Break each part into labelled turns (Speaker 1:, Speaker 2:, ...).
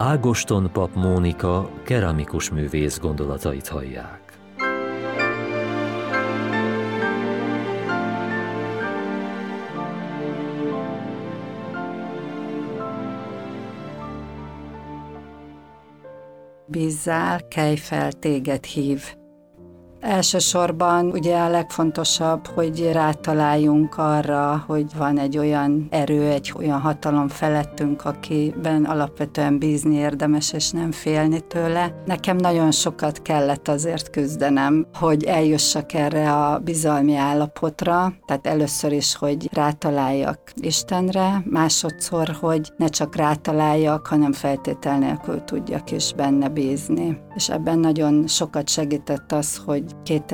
Speaker 1: Ágoston pap Mónika keramikus művész gondolatait hallják.
Speaker 2: Bízzál, kelj fel, téged hív. Elsősorban ugye a legfontosabb, hogy rátaláljunk arra, hogy van egy olyan erő, egy olyan hatalom felettünk, akiben alapvetően bízni érdemes, és nem félni tőle. Nekem nagyon sokat kellett azért küzdenem, hogy eljussak erre a bizalmi állapotra, tehát először is, hogy rátaláljak Istenre, másodszor, hogy ne csak rátaláljak, hanem feltétel nélkül tudjak is benne bízni. És ebben nagyon sokat segített az, hogy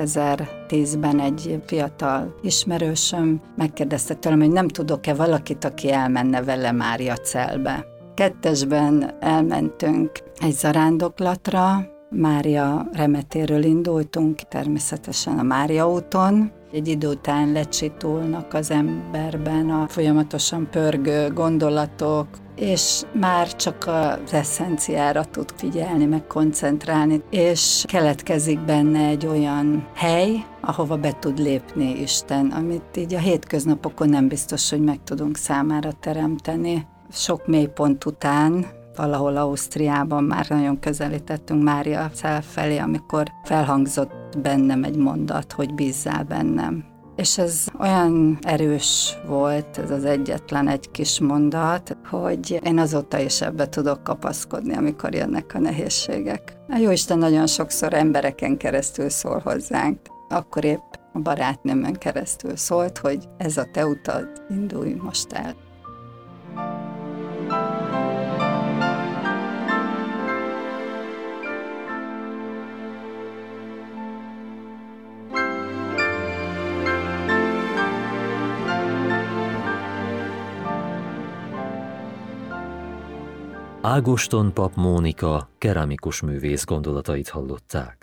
Speaker 2: 2010-ben egy fiatal ismerősöm megkérdezte tőlem, hogy nem tudok-e valakit, aki elmenne vele Máriacelbe. Kettesben elmentünk egy zarándoklatra, Mária remetéről indultunk, természetesen a Mária úton. Egy idő után lecsitulnak az emberben a folyamatosan pörgő gondolatok, és már csak az eszenciára tud figyelni, meg koncentrálni, és keletkezik benne egy olyan hely, ahova be tud lépni Isten, amit így a hétköznapokon nem biztos, hogy meg tudunk számára teremteni. Sok mélypont után, valahol Ausztriában már nagyon közelítettünk Máriacell felé, amikor felhangzott bennem egy mondat, hogy bízzál bennem. És ez olyan erős volt, ez az egyetlen egy kis mondat, hogy én azóta is ebbe tudok kapaszkodni, amikor jönnek a nehézségek. A Jóisten nagyon sokszor embereken keresztül szól hozzánk. Akkor épp a barátnőmön keresztül szólt, hogy ez a te utad, indulj most el.
Speaker 1: Ágoston pap Mónika keramikus művész gondolatait hallották.